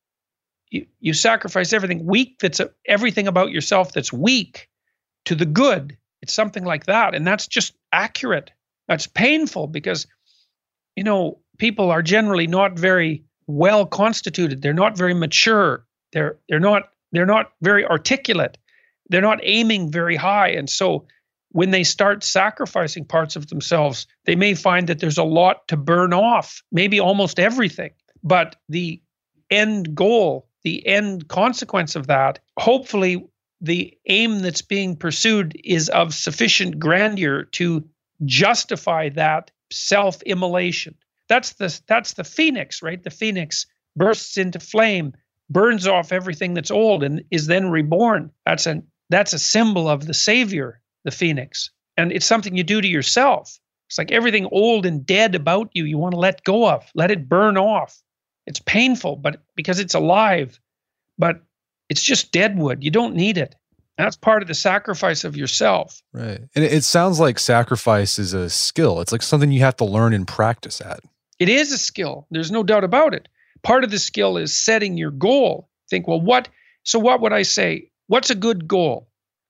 You, you sacrifice everything weak that's a, everything about yourself that's weak to the good. It's something like that. And that's just accurate. That's painful because, you know, people are generally not very well constituted. They're not very mature. They're, they're not, they're not very articulate. They're not aiming very high. And so when they start sacrificing parts of themselves, they may find that there's a lot to burn off, maybe almost everything. But the end goal, the end consequence of that, hopefully the aim that's being pursued is of sufficient grandeur to justify that self-immolation. That's the, that's the phoenix, right? The phoenix bursts into flame, burns off everything that's old, and is then reborn. That's a, that's a symbol of the Savior, the phoenix. And it's something you do to yourself. It's like everything old and dead about you, you want to let go of, let it burn off. It's painful, but because it's alive, but it's just dead wood. You don't need it. That's part of the sacrifice of yourself. Right. And it sounds like sacrifice is a skill. It's like something you have to learn and practice at. It is a skill. There's no doubt about it. Part of the skill is setting your goal. Think, well, what, so what would I say? What's a good goal?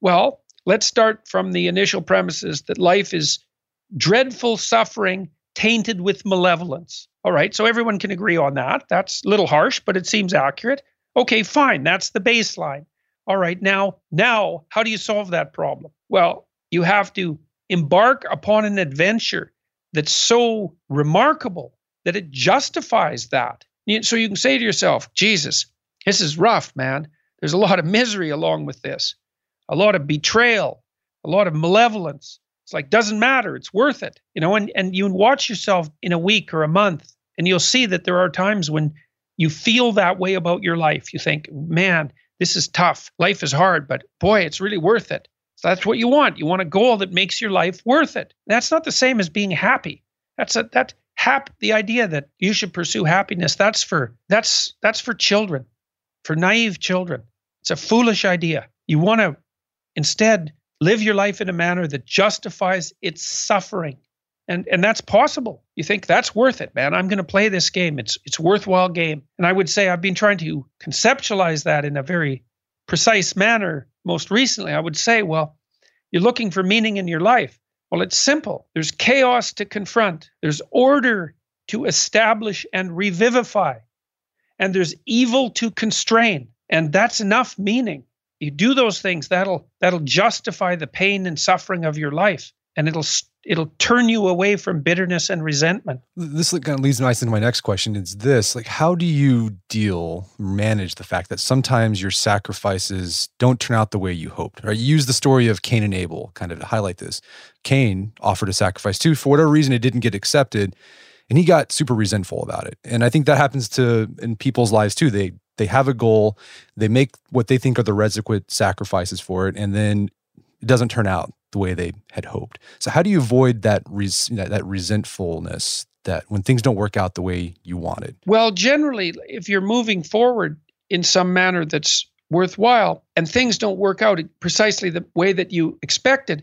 Well, let's start from the initial premises that life is dreadful suffering tainted with malevolence. All right, so everyone can agree on that. That's a little harsh, but it seems accurate. Okay, fine, that's the baseline. All right, now, now, how do you solve that problem? Well, you have to embark upon an adventure that's so remarkable that it justifies that. So you can say to yourself, Jesus, this is rough, man. There's a lot of misery along with this, a lot of betrayal, a lot of malevolence. It's like, doesn't matter. It's worth it. You know, and, and you watch yourself in a week or a month, and you'll see that there are times when you feel that way about your life. You think, man, this is tough. Life is hard, but boy, it's really worth it. So that's what you want. You want a goal that makes your life worth it. That's not the same as being happy. That's a, that hap, the idea that you should pursue happiness. That's for, that's, that's for children, for naive children. It's a foolish idea. You want to instead live your life in a manner that justifies its suffering. And, and that's possible. You think that's worth it, man. I'm going to play this game. It's, it's a worthwhile game. And I would say I've been trying to conceptualize that in a very precise manner. Most recently, I would say, well, you're looking for meaning in your life. Well, it's simple. There's chaos to confront. There's order to establish and revivify. And there's evil to constrain. And that's enough meaning. You do those things, that'll that'll justify the pain and suffering of your life. And it'll it'll turn you away from bitterness and resentment. This kind of leads nicely into my next question. Is this, like, how do you deal, manage the fact that sometimes your sacrifices don't turn out the way you hoped? Right? You use the story of Cain and Abel kind of to highlight this. Cain offered a sacrifice too. For whatever reason, it didn't get accepted. And he got super resentful about it. And I think that happens to in people's lives too. They they have a goal, they make what they think are the requisite sacrifices for it, and then it doesn't turn out the way they had hoped. So how do you avoid that res, that, that resentfulness that when things don't work out the way you wanted? Well, generally, if you're moving forward in some manner that's worthwhile and things don't work out precisely the way that you expected,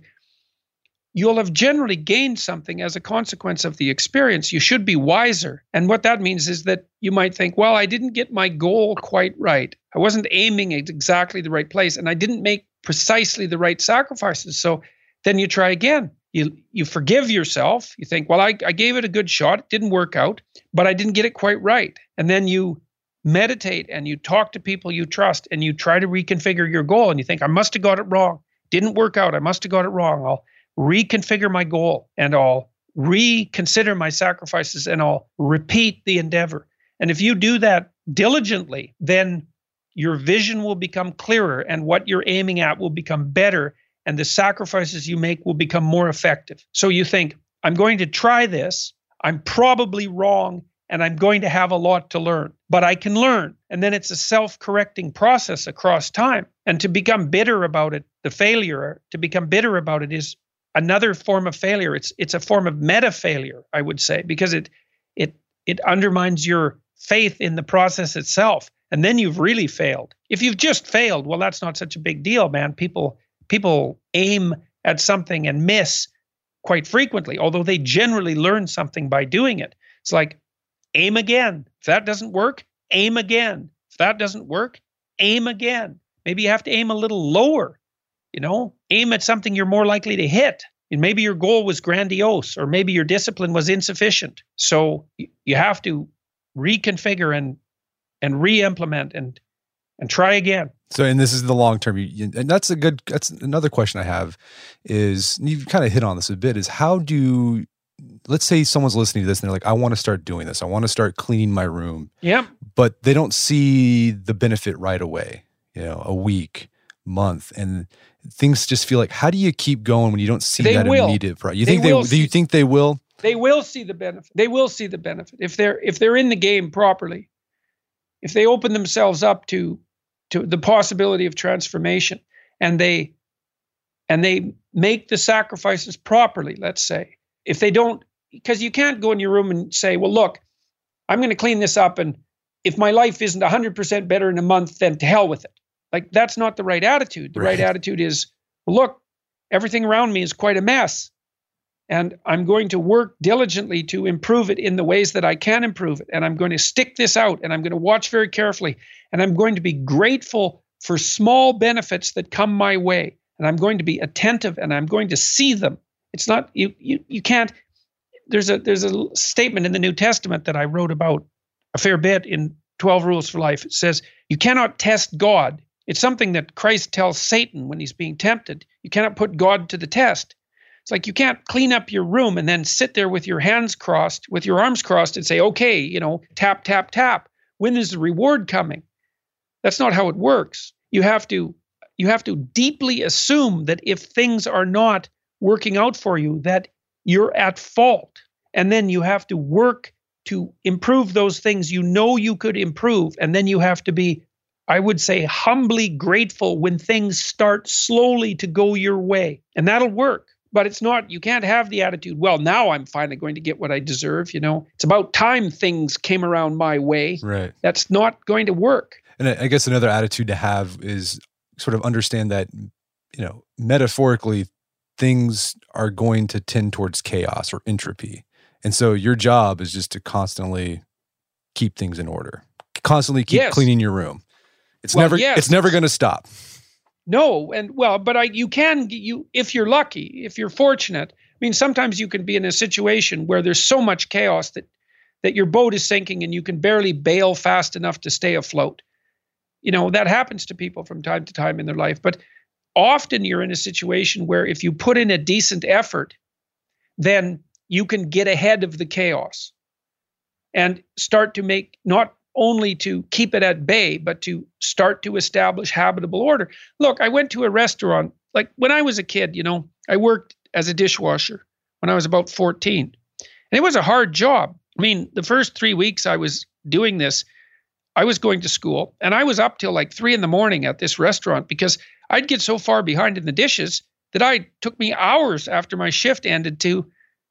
you'll have generally gained something as a consequence of the experience. You should be wiser. And what that means is that you might think, well, I didn't get my goal quite right. I wasn't aiming at exactly the right place, and I didn't make precisely the right sacrifices. So then you try again. You you forgive yourself. You think, well, I, I gave it a good shot. It didn't work out, but I didn't get it quite right. And then you meditate and you talk to people you trust and you try to reconfigure your goal. And you think, I must have got it wrong. Didn't work out. I must have got it wrong. I'll reconfigure my goal and I'll reconsider my sacrifices and I'll repeat the endeavor. And if you do that diligently, then your vision will become clearer and what you're aiming at will become better and the sacrifices you make will become more effective. So you think, I'm going to try this. I'm probably wrong and I'm going to have a lot to learn, but I can learn. And then it's a self-correcting process across time. And to become bitter about it, the failure, to become bitter about it is another form of failure. It's it's a form of meta failure, I would say, because it it it undermines your faith in the process itself. And then you've really failed. If you've just failed, well, that's not such a big deal, man. People people aim at something and miss quite frequently, although they generally learn something by doing it. It's like, aim again. If that doesn't work, aim again. If that doesn't work, aim again. Maybe you have to aim a little lower. You know, aim at something you're more likely to hit. And maybe your goal was grandiose, or maybe your discipline was insufficient. So you have to reconfigure and and re-implement and and try again. So, and this is the long term. And that's a good. That's another question I have. Is you've kind of hit on this a bit. Is how do let's say someone's listening to this and they're like, I want to start doing this. I want to start cleaning my room. Yeah. But they don't see the benefit right away. You know, a week, month, and things just feel like, how do you keep going when you don't see they that will. immediate right? You they think they do you think they will? They will see the benefit. They will see the benefit if they're if they're in the game properly. If they open themselves up to to the possibility of transformation and they and they make the sacrifices properly, let's say. If they don't, because you can't go in your room and say, well, look, I'm going to clean this up, and if my life isn't one hundred percent better in a month, then to hell with it. Like, that's not the right attitude. The right, right attitude is, well, look, everything around me is quite a mess. And I'm going to work diligently to improve it in the ways that I can improve it. And I'm going to stick this out, and I'm going to watch very carefully. And I'm going to be grateful for small benefits that come my way. and I'm going to be attentive and I'm going to see them. It's not, you you you can't, there's a there's a statement in the New Testament that I wrote about a fair bit in twelve Rules for Life. It says, you cannot test God. It's something that Christ tells Satan when he's being tempted. You cannot put God to the test. It's like you can't clean up your room and then sit there with your hands crossed, with your arms crossed and say, okay, you know, tap, tap, tap. When is the reward coming? That's not how it works. You have to, you have to deeply assume that if things are not working out for you, that you're at fault. And then you have to work to improve those things you know you could improve. And then you have to be, I would say, humbly grateful when things start slowly to go your way. And that'll work. But it's not, you can't have the attitude, well, now I'm finally going to get what I deserve. You know, it's about time things came around my way. Right. That's not going to work. And I guess another attitude to have is sort of understand that, you know, metaphorically, things are going to tend towards chaos or entropy. And so your job is just to constantly keep things in order, constantly keep yes. cleaning your room. It's well, never, yes. it's never going to stop. No, and well, but I, you can, you if you're lucky, if you're fortunate. I mean, sometimes you can be in a situation where there's so much chaos that that your boat is sinking and you can barely bail fast enough to stay afloat. You know, that happens to people from time to time in their life. But often you're in a situation where if you put in a decent effort, then you can get ahead of the chaos and start to make not only to keep it at bay, but to start to establish habitable order. Look, I went to a restaurant, like when I was a kid, you know, I worked as a dishwasher when I was about fourteen. And it was a hard job. I mean, the first three weeks I was doing this, I was going to school and I was up till like three in the morning at this restaurant because I'd get so far behind in the dishes that I took me hours after my shift ended to,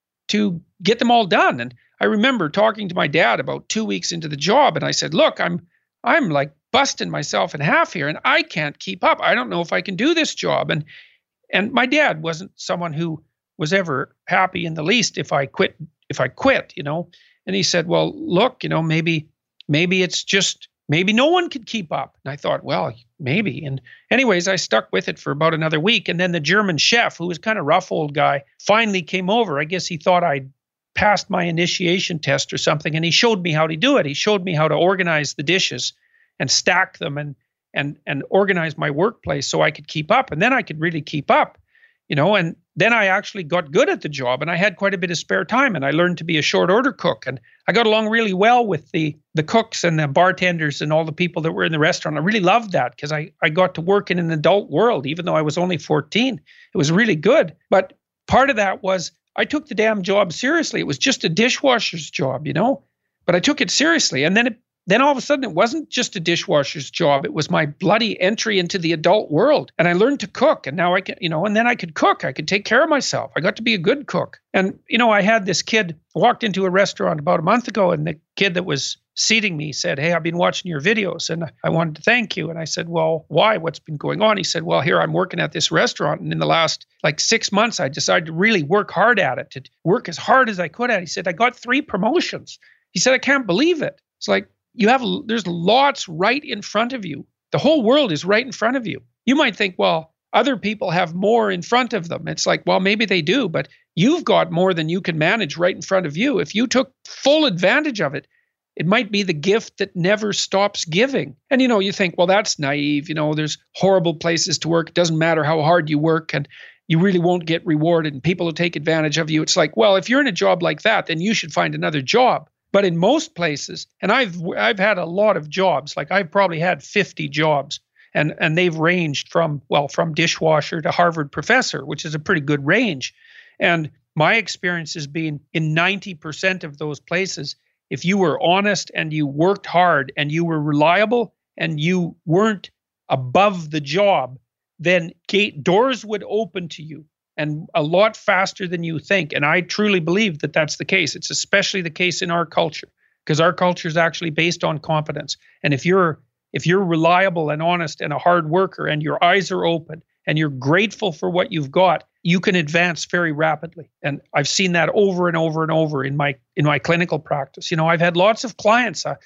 to get them all done. And I remember talking to my dad about two weeks into the job, and I said, look, I'm I'm like busting myself in half here, and I can't keep up. I don't know if I can do this job. And and my dad wasn't someone who was ever happy in the least if I quit, if I quit, you know. And he said, well, look, you know, maybe, maybe it's just, maybe no one could keep up. And I thought, well, maybe. And anyways, I stuck with it for about another week. And then the German chef, who was kind of rough old guy, finally came over. I guess he thought I'd passed my initiation test or something, and he showed me how to do it. He showed me how to organize the dishes and stack them and and and organize my workplace so I could keep up. And then I could really keep up, you know, and then I actually got good at the job and I had quite a bit of spare time and I learned to be a short order cook. And I got along really well with the the cooks and the bartenders and all the people that were in the restaurant. I really loved that because I, I got to work in an adult world, even though I was only fourteen. It was really good. But part of that was I took the damn job seriously. It was just a dishwasher's job, you know, but I took it seriously. And then it, then all of a sudden it wasn't just a dishwasher's job. It was my bloody entry into the adult world. And I learned to cook. And now I can, you know, and then I could cook. I could take care of myself. I got to be a good cook. And, you know, I had this kid walked into a restaurant about a month ago, and the kid that was seating me said, hey, I've been watching your videos and I wanted to thank you. And I said, well, why? What's been going on? He said, well, here I'm working at this restaurant. And in the last like six months, I decided to really work hard at it, to work as hard as I could at it. He said, I got three promotions. He said, I can't believe it. It's like, you have, there's lots right in front of you. The whole world is right in front of you. You might think, well, other people have more in front of them. It's like, well, maybe they do, but you've got more than you can manage right in front of you. If you took full advantage of it, it might be the gift that never stops giving. And, you know, you think, well, that's naive. You know, there's horrible places to work. It doesn't matter how hard you work and you really won't get rewarded and people will take advantage of you. It's like, well, if you're in a job like that, then you should find another job. But in most places, and I've I've had a lot of jobs, like I've probably had fifty jobs, and, and they've ranged from, well, from dishwasher to Harvard professor, which is a pretty good range. And my experience has been in ninety percent of those places, if you were honest and you worked hard and you were reliable and you weren't above the job, then gate doors would open to you. And a lot faster than you think. And I truly believe that that's the case. It's especially the case in our culture because our culture is actually based on competence. And if you're if you're reliable and honest and a hard worker and your eyes are open and you're grateful for what you've got, you can advance very rapidly. And I've seen that over and over and over in my in my clinical practice. You know, I've had lots of clients. Uh,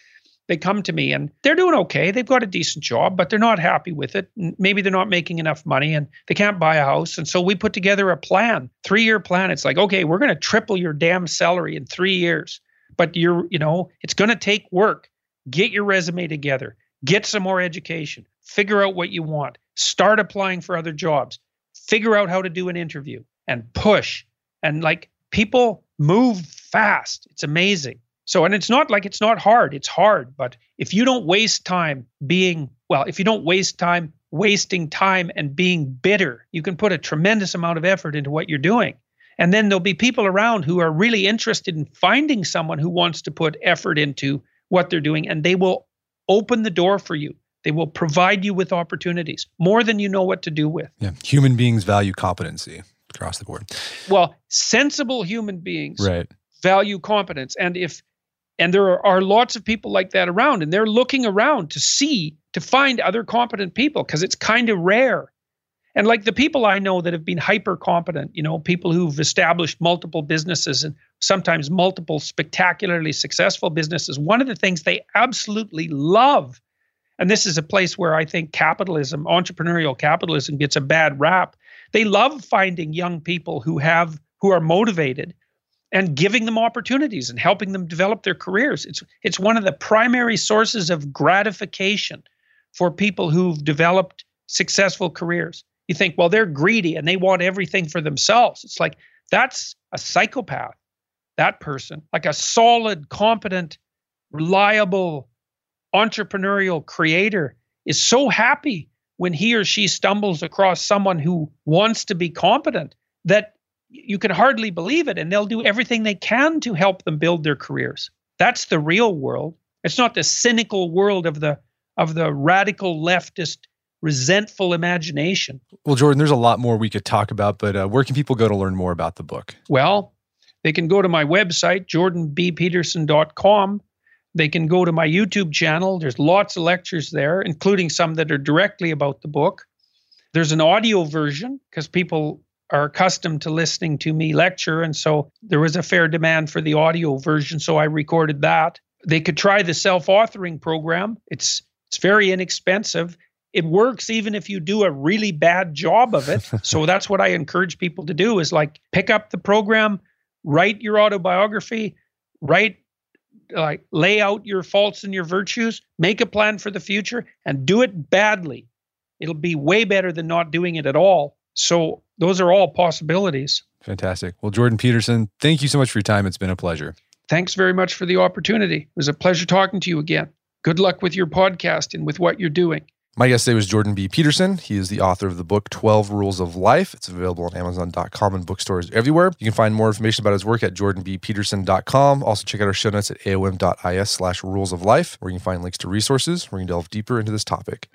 they come to me and they're doing okay. They've got a decent job, but they're not happy with it. Maybe they're not making enough money and they can't buy a house. And so we put together a plan, three-year plan. It's like, okay, we're going to triple your damn salary in three years. But you're, you know, it's going to take work. Get your resume together. Get some more education. Figure out what you want. Start applying for other jobs. Figure out how to do an interview and push. And like people move fast. It's amazing. So, and it's not like it's not hard. It's hard. But if you don't waste time being, well, if you don't waste time wasting time and being bitter, you can put a tremendous amount of effort into what you're doing. And then there'll be people around who are really interested in finding someone who wants to put effort into what they're doing, and they will open the door for you. They will provide you with opportunities, more than you know what to do with. Yeah, human beings value competency across the board. Well, sensible human beings right. value competence. And if and there are, are lots of people like that around, and they're looking around to see, to find other competent people, because it's kind of rare. And like the people I know that have been hyper competent, you know, people who've established multiple businesses and sometimes multiple spectacularly successful businesses, one of the things they absolutely love, and this is a place where I think capitalism, entrepreneurial capitalism, gets a bad rap. They love finding young people who have, who are motivated and giving them opportunities and helping them develop their careers. It's, it's one of the primary sources of gratification for people who've developed successful careers. You think, well, they're greedy and they want everything for themselves. It's like, that's a psychopath, that person. Like a solid, competent, reliable, entrepreneurial creator is so happy when he or she stumbles across someone who wants to be competent that you can hardly believe it, and they'll do everything they can to help them build their careers. That's the real world. It's not the cynical world of the of the radical leftist, resentful imagination. Well, Jordan, there's a lot more we could talk about, but uh, where can people go to learn more about the book? Well, they can go to my website, jordan b peterson dot com. They can go to my YouTube channel. There's lots of lectures there, including some that are directly about the book. There's an audio version because people are accustomed to listening to me lecture, and so there was a fair demand for the audio version, so I recorded that. They could try the self-authoring program. It's it's very inexpensive. It works even if you do a really bad job of it. So that's what I encourage people to do, is like pick up the program, write your autobiography, write, like lay out your faults and your virtues, make a plan for the future, and do it badly. It'll be way better than not doing it at all. So those are all possibilities. Fantastic. Well, Jordan Peterson, thank you so much for your time. It's been a pleasure. Thanks very much for the opportunity. It was a pleasure talking to you again. Good luck with your podcast and with what you're doing. My guest today was Jordan B. Peterson. He is the author of the book, twelve Rules of Life. It's available on amazon dot com and bookstores everywhere. You can find more information about his work at jordan b peterson dot com. Also check out our show notes at aom dot is slash rules of life, where you can find links to resources where you can delve deeper into this topic.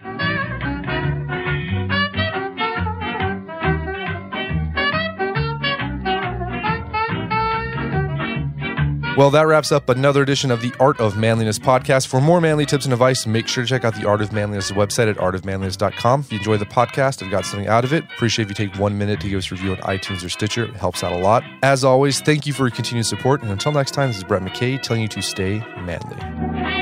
Well, that wraps up another edition of the Art of Manliness podcast. For more manly tips and advice, make sure to check out the Art of Manliness website at art of manliness dot com. If you enjoy the podcast and got something out of it, appreciate if you take one minute to give us a review on iTunes or Stitcher. It helps out a lot. As always, thank you for your continued support. And until next time, this is Brett McKay telling you to stay manly.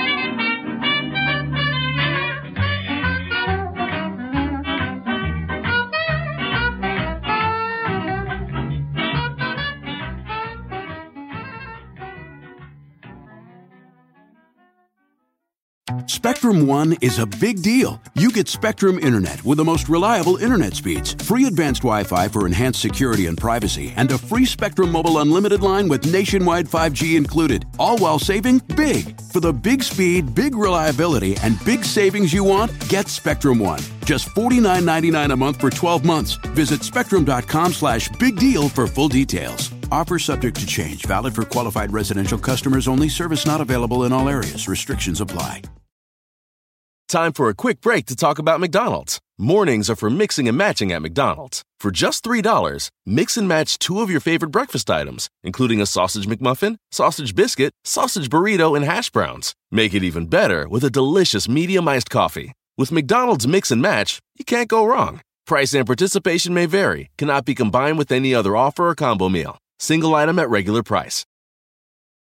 Spectrum One is a big deal. You get Spectrum Internet with the most reliable internet speeds, free advanced Wi-Fi for enhanced security and privacy, and a free Spectrum Mobile Unlimited line with nationwide five G included, all while saving big. For the big speed, big reliability, and big savings you want, get Spectrum One. Just forty-nine ninety-nine a month for twelve months. Visit spectrum.com slash big deal for full details. Offer subject to change. Valid for qualified residential customers only. Service not available in all areas. Restrictions apply. Time for a quick break to talk about McDonald's. Mornings are for mixing and matching at McDonald's. For just three dollars, mix and match two of your favorite breakfast items, including a sausage McMuffin, sausage biscuit, sausage burrito, and hash browns. Make it even better with a delicious medium iced coffee. With McDonald's Mix and Match, you can't go wrong. Price and participation may vary, cannot be combined with any other offer or combo meal. Single item at regular price.